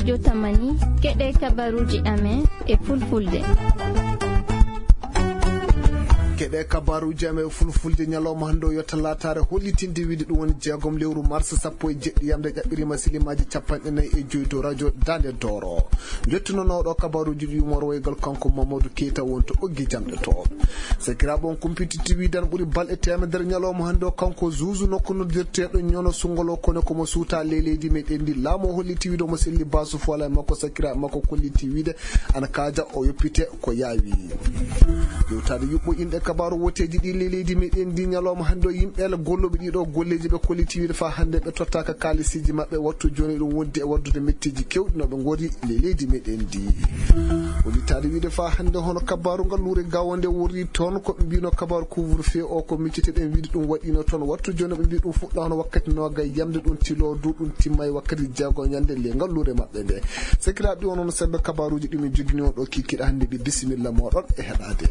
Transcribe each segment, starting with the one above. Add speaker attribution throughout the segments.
Speaker 1: Tamani keɗe kabaruji amen e fulfulde.
Speaker 2: keɗe kabaruji amen fulfulde ñalawma hande o yo talatare hollitinde wiide ɗum woni jeegom lewru mars 17 yamde ƴaɓɓirima silimaji 45 dow radio Dande Doro jottunonoɗo kabaruji ɗi morwoygal kanko Mamadou Keita wonto ɓoggi jamɗe to sakiraɓe on kumpititi widan ɓuuri balɗe temedere ñalawma hande o kanko Zouzou nokku noddirteɗo ñono sungolo kono komo suuta leydi meɗen ndi laamo holliti wiide omo selli basu fola makko sakiraɓe makko kolliti wiide ana kaja o yoppite ko yaawi yewtade yuɓɓo inɗe kabaru woteji ɗi leydi meɗen ndi ñalawma hande o yimɓeele golloɓe ɗiɗo golleji ɓe kolliti wiide fa hande ɓe tottaka kalisiji mabɓe wattu joni ɗum wonde e waddude mettiji kewɗi noɓe godi leydi meɗen ndi hollitade wiide fa hande hono kabaru ngal luure gawonde wori toon koɓe mbino kabaru couvre-feu o ko micciteɗen wiide ɗum waɗino toon wattu joni ɓe mbi ɗum fuɗɗa hono wakkati nogay yamde ɗum tilo du ɗum timma e wakkati jeego ñande le ngal luure mabɓe nde sakiraɓe ɗi onoon sembe kabaruji ɗimin jogini on ɗo kikkiɗa hande ɓe bisimilla moɗon e heɗade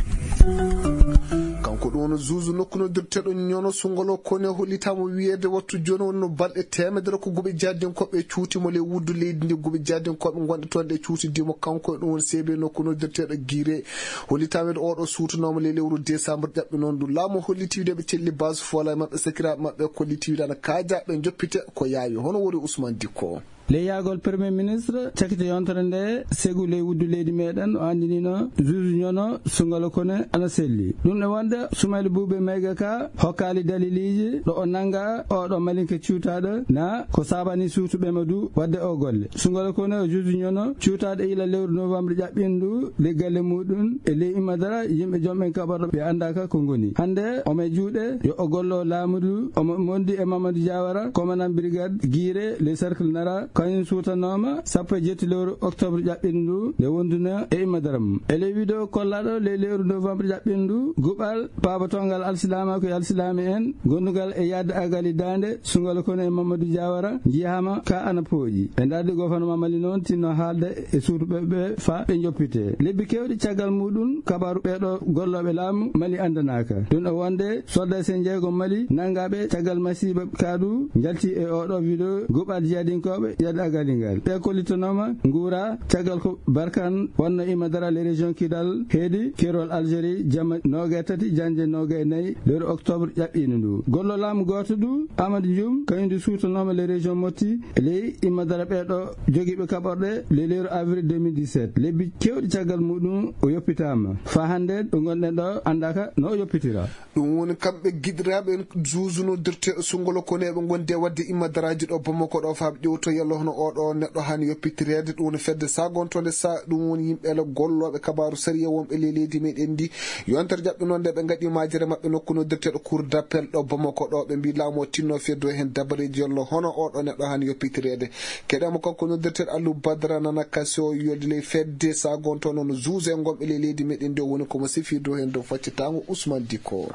Speaker 2: kanko ɗum wono Zouzou nokku noddirteɗo ñono sungolo kone hollitamo wiyede wattu joni wonno balɗe temedere ko guɓe jaddenkoɓe cuutimo le wuddu leydi ndi guɓe jaddenkoɓe gonɗe toon ɗe cuutidimo kanko ɗum woni seebe nokku noddirteɗo guire hollitamede oɗo suutanoma le lewru décembre ƴaɓɓi noon du laamu hollitiwide ɓe celli base fola e mabɓe sakiraɓe mabɓe kollitiwide ana kaaja ɓe joppite ko yaawi hono woni Ousmane Dicko
Speaker 3: leyagol premier ministre cakkite yontere nde segu ley wuddu leydi meɗen o andinino Zouzou ñono sungalo kone ana selli ɗum ɗe wonde Soumaïla Boubé Maïga ka hokkali daliliji ɗo o nanga oɗo malinke cuutaɗo na ko sabani suutuɓema du wadde o golle sungalo kone o Zouzou ñono cuutaɗo ila lewru novembre ƴaɓɓindu le galle muɗum e ley Imadara yimɓe jomɓen kaɓarɗo ɓe andaka ko goni hande omo juuɗe yo o gollo laamudu omo mondi e Mamadou Diawara commandant brigade guire les cercle nara kañum suutanoma 17 lewru octobre ƴaɓɓindu nde wonduna e Imadaram ele wido kollaɗo le lewru novembre ƴaɓɓindu guɓal pabatongal alsilamako e alsilami en gondugal e yadde agali dande sungalo kono e Mamadou Diawara jiyama ka ana pooƴi ɓe dardi gouvernement Mali noon tinno haalde e suutuɓeɓe fa ɓe joppite lebbi kewɗi caggal muɗum kabaru ɓeɗo golloɓe laamu Mali andanaka ɗum ɗo wonde soldat sen jeego Mali nangaɓe caggal masiba kaadu jalti e oɗo vidéo guɓal jiyadinkoɓe yadde agalingal ɓe kollitanoma nguura caggal ko Barkan wonno Imadara les régions Kidal heedi Kerol Algérie jamma noga tati janje noga e nayyi lewru octobre ƴaɓɓino ndu gollo laamu goto du Amadou Dioum kañum du suutanoma les régions Moti ley Imadara ɓeɗo joguiɓe kaɓorɗe le lewru avril 2017 lebbi kewɗi caggal muɗum o yoppitama fa hande ɗo gonɗen ɗo andaka no o yoppitira
Speaker 2: ɗum woni kamɓe guiɗiraɓe Zouzou noddirteɗo sungolo kone ɓe gonde wadde Imadaraji ɗo Bamako ɗo fa ƴewto yallo hono oɗo neɗɗo hani yoppitirede ɗum woni fedde sagontonde sa ɗum woni yimɓele golloɓe kabaru sérieux wonɓe leydi meɗen ndi yontere ƴaɓɓe noon nde ɓe gaɗi majere mabɓe nokku noddirteɗo cour d'appel ɗo Bamako ɗo ɓe mbi laamu o tinno feddo hen dabareji yallo hono oɗo neɗɗo hani yoppitirede keɗama kanko noddirteɗo Alou Badara Nana Kassi o yolde ley fedde sagonto noon Zouzou en gonɓe leydi meɗen ndi o woni komo sifi do hen dow faccitango Ousmane Dicko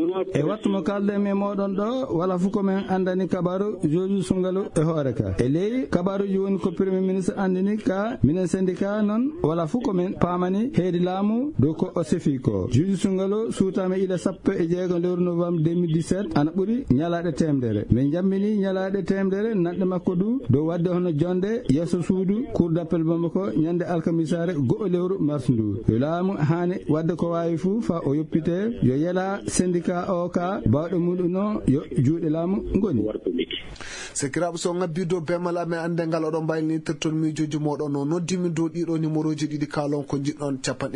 Speaker 3: e wattu mo kalde me moɗon ɗo wala fu komin andani kabaru Zouzou Sungalo e hoore ka e ley kabaruji woni ko premier ministre andini ka minen syndicat noon wala fu komin pamani heedi laamu dow ko o sefi ko Zouzou Sungalo suutama ila 16 lewru novembre 2017 ana ɓuuri ñalaɗe temedere min jammini ñalaɗe temedere nanɗe makko du dow wadde hono jonde yesso suudu cour d'appel Bamako ñande alkamisare go'o lewru mars ndu yo laamu hani wadde ko wawi fu fa o yoppite yo yela syndicat o ka bawɗe muɗum no yo juuɗe laamu goni
Speaker 2: sakiraɓe so ngabbi dow bemal amen ande ngal oɗon mbayni terton miijoji moɗon no noddimi dow ɗiɗo numéro ji ɗiɗi kalon ko jiɗɗon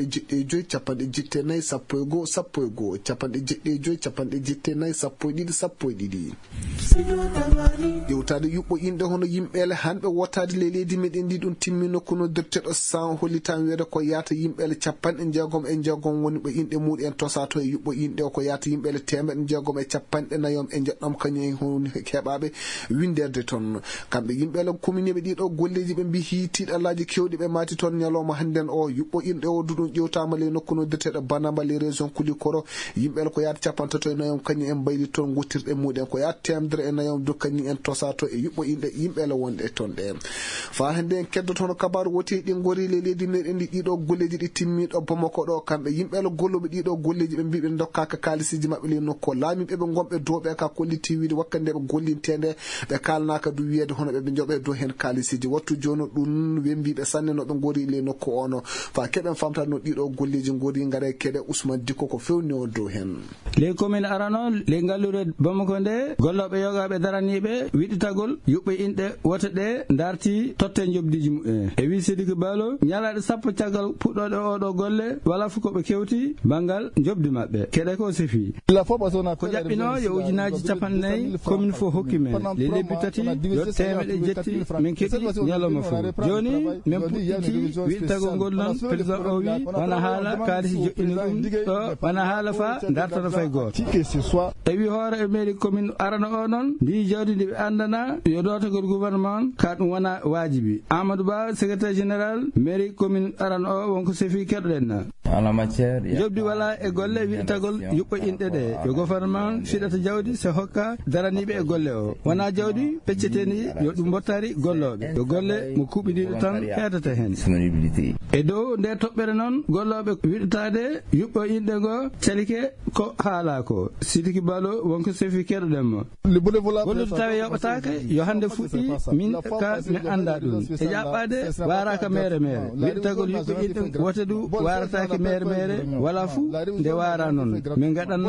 Speaker 2: 1.7 1.7 sappo e goho sappo e goho 1.7 1.7 sappo e ɗiɗi sappo e ɗiɗi ƴewtade yuɓɓo inɗe hono yimɓele hanɓe wottade le leydi meɗen ndi ɗum timmi nokku noddirteɗo san hollitami wiyede ko yata yimɓele 50 woni ɓe inɗe muɗum en tosato e yuɓɓo inɗe o ko yata yimɓele 160 e jeɗɗom kañum honi heɓaɓe winderde toon kamɓe yimɓele commune ɓe ɗiɗo golleji ɓe mbi hiitiɗallaji kewɗi ɓe mati toon ñalawma hannden o yuɓɓo inɗe o duɗum ƴewtama le nokku noddirteɗo Banamba les régions Kulikoro yimɓele ko yata 54 kañum en mbayli toon guttirɗe muɗen ko yata 100 do kañum en tosato e yuɓɓo inɗe yimɓele wonɗe toon ɗe fa hande en keddotono kabaru woti ɗi gori le leydi meɗen ɗi ɗiɗo golleji ɗi timmiɗo Bamako ɗo kamɓe yimɓele golloɓe ɗiɗo golleji ɓe mbi ɓe dokkaka kalisiji mabɓe le nokku laamiɓe ɓe gonɓe doɓe ka kolliti wiide wakkande ɓe gollintende ɓe ɓe kalnaka du wiyeede hono ɓe joɓe dow hen kalisiji wattu joni ɗum wembiɓe sanne no ɓe gori le nokku ono fa keɓen famtade no ɗiɗo golleji gori ngara keɗe Ousmane Dicko ko fewni o dow hen
Speaker 3: les communes arano les ngallure Bamako nde golloɓe yogaɓe daraniɓe wiɗitagol yuɓɓe inɗe wote ɗe darti totte jobdiji mumen e wi Sidiki Balo ñalaɗe sappo caggal puɗɗoɗe oɗo golle wala fu koɓe kewti bangal jobdi mabɓe keɗe ko sefi ko jaɓɓino yo ujunaji 50 commune fo hokki men les lebbi tati yo temeɗe jetti min keɗi ñalawma fo joni min puɗɗiti wiɗitagol ngol noon président o wi wona haala kalisi joƴƴini ɗum ɗo wona haala fa dartata fay goto e wi hoore e mairie commune arana o noon ndi jawdi ndi ɓe andana yo dotagol gouvernement ka ɗum wona wajibi Amadou Ba secrétaire général mairie commune arana o wonko sefi keɗoɗen na jobdi wala e golle wiɗitagol yuɓɓo inɗe ɗe yo gouvernement fiɗata jawdi so hokka daraniɓe e golle o wona jawdi pecceteni yo ɗum bottari golloɓe yo golle mo kuɓiɗiɗo tan heedata hen e dow nde toɓɓere noon golloɓe wiɗatade yuɓɓo inɗe go calike ko haala ko Sidiki Balo wonko sefi keɗoɗenmo gollude tawi yoɓatake yo hande fuɗɗi min ka mi anda ɗum e ƴaɓɓade waraka mere wiɗitagol yuɓɓo inɗe wote du waratake mere wala fu nde wara noon min gaɗanno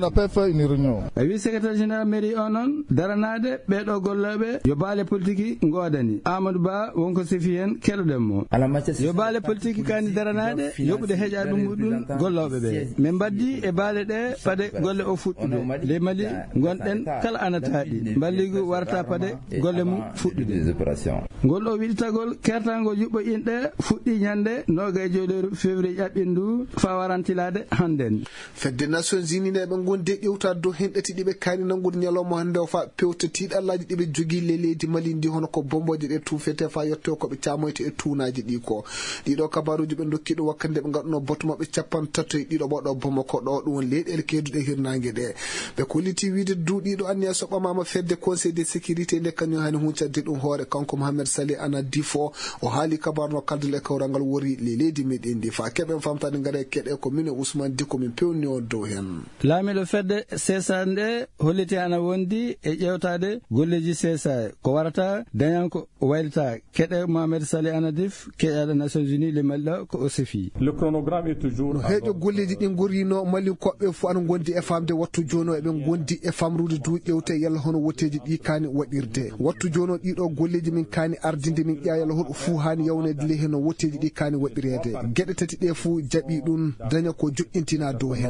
Speaker 3: a wi secrétaire général mairie o noon daranade ɓeɗo golloɓe yo baale politique godani Amadou Ba wonko sefi hen keɗoɗenmo yo baale politique kani daranade yoɓude heƴa ɗum golloɓe ɓe min mbaddi e baale ɗe paade golle o fuɗɗude les Mali gonɗen kala anataɗi balligu warata paade golle mum fuɗɗude ngol o wiɗitagol kertango yuɓɓo inɗe fuɗɗi ñande 22 février ƴaɓɓindu fa warantilade hannden
Speaker 2: fedde Nations Unies ne ɓe gonde ƴewtade dow hen ɗati ɗiɓe kani nangude ñalawma hande o fa pewta tiiɗallaji ɗiɓe jogui leydi Mali ndi hono ko bomboje ɗe tuufete fa yetto koɓe camoyte e tuunaji ɗi ko ɗiɗo kabaruji ɓe dokkiɗo wakkande ɓe gaɗuno botu mabɓe 50 ɗiɗo ɓoɗo Bamako ɗo ɗum won leyɗele keduɗe hirnangue ɗe ɓe kolliti wiide duuɗiɗo anniya soɓamama fedde conseil de sécurité nde kañum hani huncadde ɗum hoore kanko Mohamed Saleh Ana Difo o haali kabaru no kaldal e kawral ngal wori leydi meɗen ndi fa keɓen famtade ngara keɗe ko min Ousmane Dicko min pewni o dow hen
Speaker 3: laamiɗo fedde CSA nde holliti ana wondi e ƴewtade golleji CSA ko warata dañanko waylita keɗe Mohamed Saleh Ana Dif keƴaɗo Nations Unies le Mali ko o sefi
Speaker 4: le chronogramme est toujours
Speaker 2: no heeƴo golleji ɗi gorino Mali koɓɓe fu ana gondi e famde wattu jono eɓe gondi e famrude du ƴewte yalla hono wotteji ɗi kani waɗirde wattu jono ɗiɗo golleji min kani ardinde min ƴa yalla hoɗo fu hani yawnede le hen no wotteji ɗi kani waɗirede gueɗe tati ɗe fu jaɓi ɗum daña ko joƴƴintina dow hen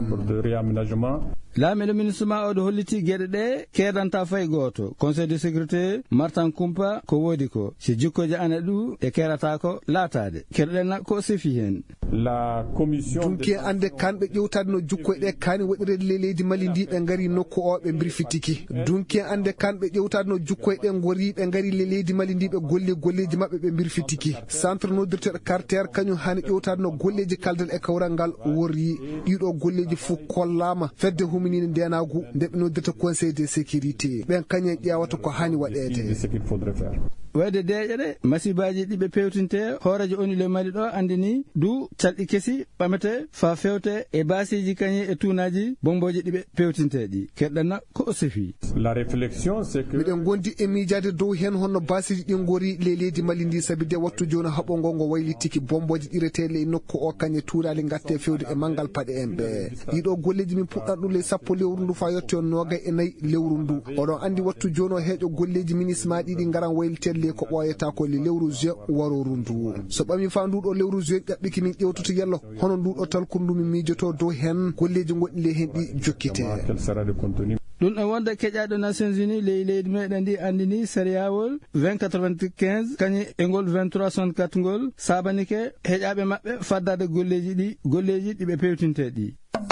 Speaker 3: laamiɗo ministre ma oɗo holliti gueɗe ɗe keedanta fay goto conseil de sécurité Martin Kumpa ko woodi ko si jikkoje ana ɗu e kerata ko laatade keɗoɗen ko sefi hen
Speaker 4: la commission
Speaker 2: dunki ande kanɓe ƴewtade no jukkoye ɗe kani waɗirede leydi Mali ndi ɓe gari nokku o ɓe birfitiki dunki ande kanɓe ƴewtade no jukkoye ɗe gori ɓe gari leydi Mali ndi ɓe golli golleji mabɓe ɓe birfitiki centre noddirteɗo quartier kañum hani ƴewtade no golleji kaldal e kawral ngal wori ɗiɗo golleji fu kollama fedde huminine ndenagu ndeɓe noddirta conseil de sécurité ɓen kañen ƴewata ko hani waɗede
Speaker 3: wayde deeƴe ɗe masibaji ɗiɓe pewtinte hoorejo oni le Mali ɗo andini du calɗi kesi ɓamete fa fewte e basiji kañi e tuunaji bomboji ɗiɓe pewtinteɗi keɗɗanna ko o sefi
Speaker 4: la réflexion c'est que
Speaker 2: miɗen gondi e miijade dow hen honno basiji ɗin gori leydi Mali ndi sabi de wattu joni haɓongo ngo waylitiki bomboji ɗiretele e nokku o kañe tuurali gatte fewde e manggal paɗe en ɓe ɗiɗo golleji min puɗɗat ɗum le sappo lewru ndu fa yetti on 24 lewru ndu oɗon andi wattu joni o heeƴo golleji ministre ma ɗiɗi garan waylitelle ko ɓoyata ko le lewru juin waroru ndu so ɓami fa nduɗo lewru juin ƴaɓɓiki min ƴewtoto yallo hono nduɗo talkundu min miijoto dow hen golleji goɗɗi le hen ɗi jokkite
Speaker 3: ɗum ɗon wonde keƴaɗo Nations Unies leydi meɗen ndi andini sériyawol 2095 kañum e ngol 2364 ngol sabanike heƴaɓe mabɓe faddade golleji ɗiɓe pewtinteɗi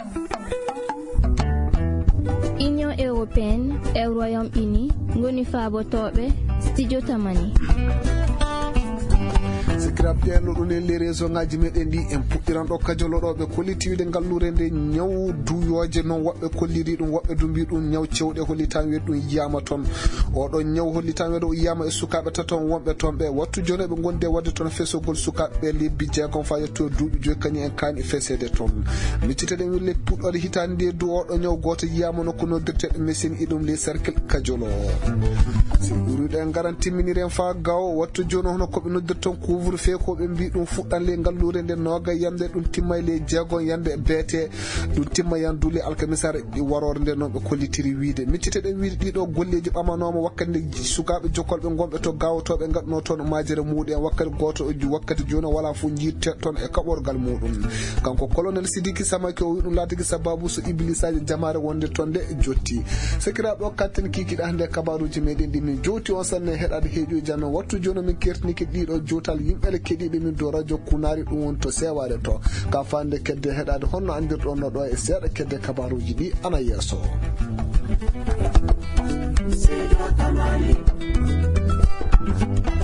Speaker 1: Union européenne e Royaume-Uni ngoni faabotoɓe studio tamani
Speaker 2: sikirab ƴeelo ɗum e les réseau ngaji meɗen ɗi en puɗɗiran ɗo kajoloɗoɓe kollitiwide ngallure nde ñaw duyoje noon woɓɓe kolliri ɗum woɓɓe du mbi ɗum ñaw cewɗe hollitami wiyde ɗum yiyama toon oɗon ñaw hollitami wiyde o yiyama e sukaɓe taton wonɓe toon ɓe wattu joni ɓe gonde wadde toon fesogol sukaɓe lebbi jeegom fa yetto duuɓi joyi kañum en kaani fesede toon micciteɗen wille puɗɗode hitande nde du oɗo ñaw goto yiyama nokku noddirteɗe machine iɗum les cercle kajolo si ɓuriɗen garan timminiren fa gaw wattu joni hono koɓe noddir toon couvre feu koɓe mbi ɗum fuɗɗan le ngallure nde noga yande ɗum timma le jeegom yande beete ɗum timma yandule alkamisare warore nde noon ɓe kollitiri wiide micciteɗen wiide ɗiɗo golleji ɓamanoma wakkati sukaɓe jokkolɓe gonɓe to gawotoɓe gadno toon majere muɗum wakkati goto wakkati joni wala fo jitte toon e kaɓorgal muɗum kanko colonel Sidiki Samake o wi ɗum laatigi sababu so iblisaji jamare wonde toon nde jotti sekiraɓe o katten kikiɗa hande kabaruji meɗen ɗi min jowti on sanne heɗade heeƴoji janno wattu joni min kertiniki ɗiɗo jotal yimɓele keɗiɓe min do radio kunari ɗum won to sewade to ka fande kedde heɗade honno andirɗon no ɗo e seeɗa kedde kabaruji ɗi ana yesso
Speaker 5: Sido Tamani